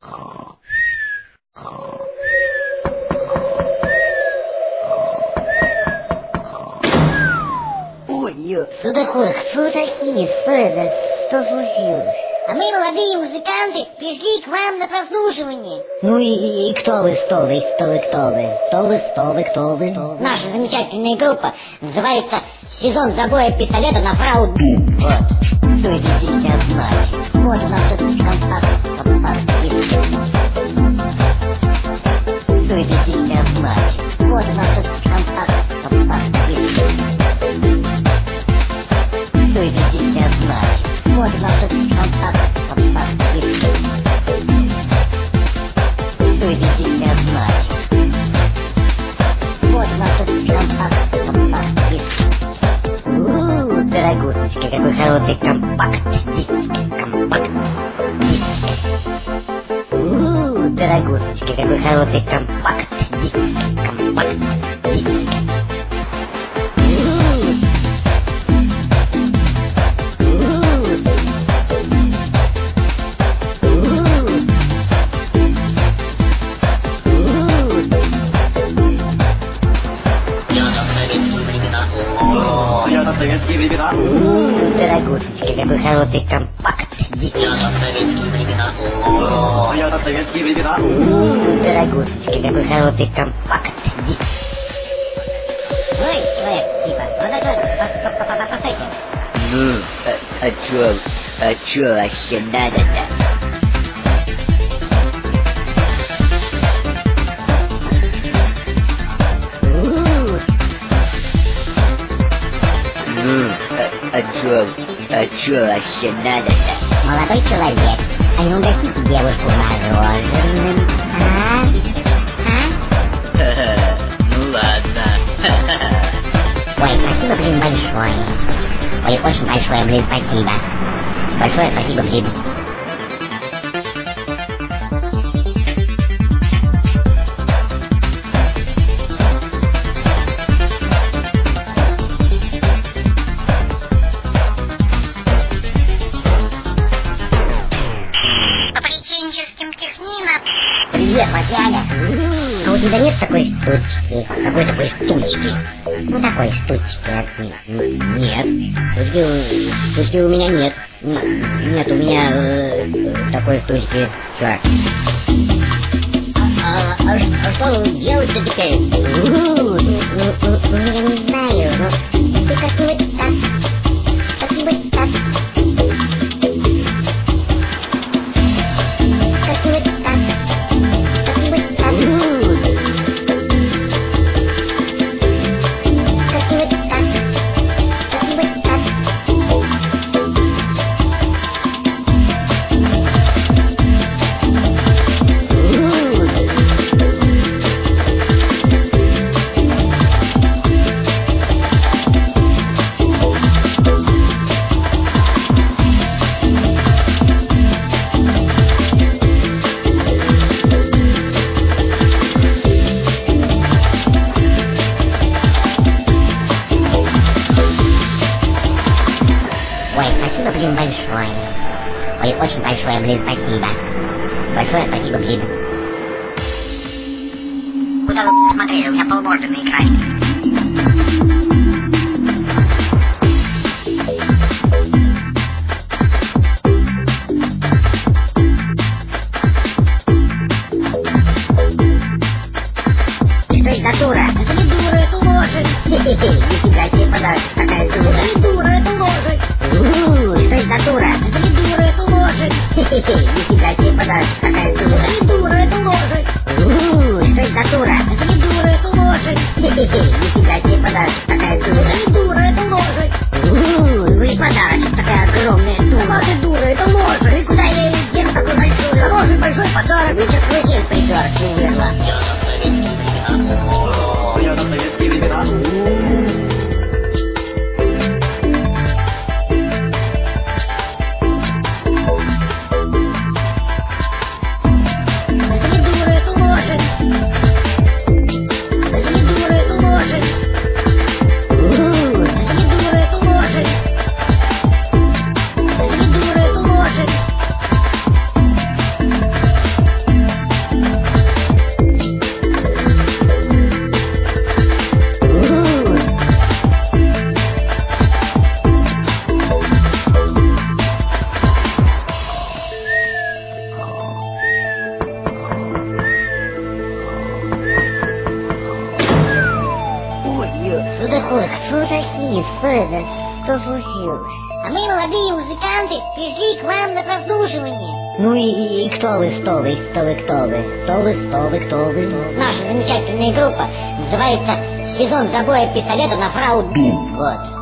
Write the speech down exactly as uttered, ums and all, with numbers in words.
Ой, что такое? Кто такие? Что это? Что случилось? А мы, молодые музыканты, пришли к вам на прослушивание. Ну и, и, и кто вы, что вы, что вы, кто вы? Кто вы, что вы, кто вы? Кто вы? Наша замечательная группа называется «Сезон забоя пистолета на фрау». Вот. Что это сейчас значит? Вот у нас тут контакт. Контакт есть. Что это сейчас значит? Вот у нас тут контакт. Контакт есть. Что это сейчас значит? Вот у нас тут контакт. Контакт есть. Что это сейчас значит? Вот у нас тут контакт. Контакт есть. У-у-у, дорогусечка, какой хороший компакт. Диск, компакт. Диск. У-у-у, дорогусечка, какой хороший компакт. Диск, компакт. Диск. Советские времена. Дорогусечка, какой хороший компакт. Диск. Советские времена. Я на советские времена. Дорогусечка, какой хороший компакт. Диск. Ой, человек, типа, подожди, постойте. Ну, а, а чё, а чё вообще надо-то? Ну, а, а чё, а чё вообще надо-то? Молодой человек, а не угостите девушку мороженым, а? А? Ну ладно. Ой, спасибо, блин, большое. Ой, очень большое, блин, спасибо. Большое спасибо, блин. По приключенческим технинам. Привет, Васяля. А у тебя нет такой штучки? Какой такой штучки? Ну, такой штучки. Н- Нет. Штучки, у- штучки у меня нет. Н- Нет у меня э, такой штучки. Чё? А, а, ш- а что делать-то теперь? У-у-у. Ну, ну, ну, я не знаю, ну, ты как-нибудь так, как-нибудь так, как-нибудь так, как-нибудь так, У-у-у. как-нибудь так, как-нибудь так. Ой, спасибо, блин, большое. Ой, очень большое, блин, спасибо. Большое спасибо, блин. Куда вы посмотрели? У меня полморды на экране. И что это за дура? Это не дура, это лошадь. Хе-хе-хе, нифига себе подарок, такая дура. Это не дура, это лошадь. У-у-у. И что это за дура? Это не дура, это лошадь. Хе-хе-хе, нифига себе подарок, такая дура. Это не дура, это лошадь. У-у-у. И что это за дура? Это не дура, это лошадь. Хе-хе-хе, нифига себе подарок, такая дура. Это не дура, это лошадь. У-у-у. Ну и подарочек такая огромная дура. Сама ты дура, это лошадь. И куда я ее дену такой большой? Хороший большой подарок. Вы сейчас вообще придурок не умерла. Я на советские времена. Это не дура, это лошадь. Это не дура, это лошадь. У-у-у. Это не дура, это лошадь. Это не дура, это лошадь. Что такое? Кто такие? Что это? Что случилось? А мы, молодые музыканты, пришли к вам на прослушивание. Ну и, и кто вы, кто вы, кто вы, кто вы? Кто вы, кто вы, кто вы? Наша замечательная группа называется «Сезон забоя пистолета на фрау Дум». Вот.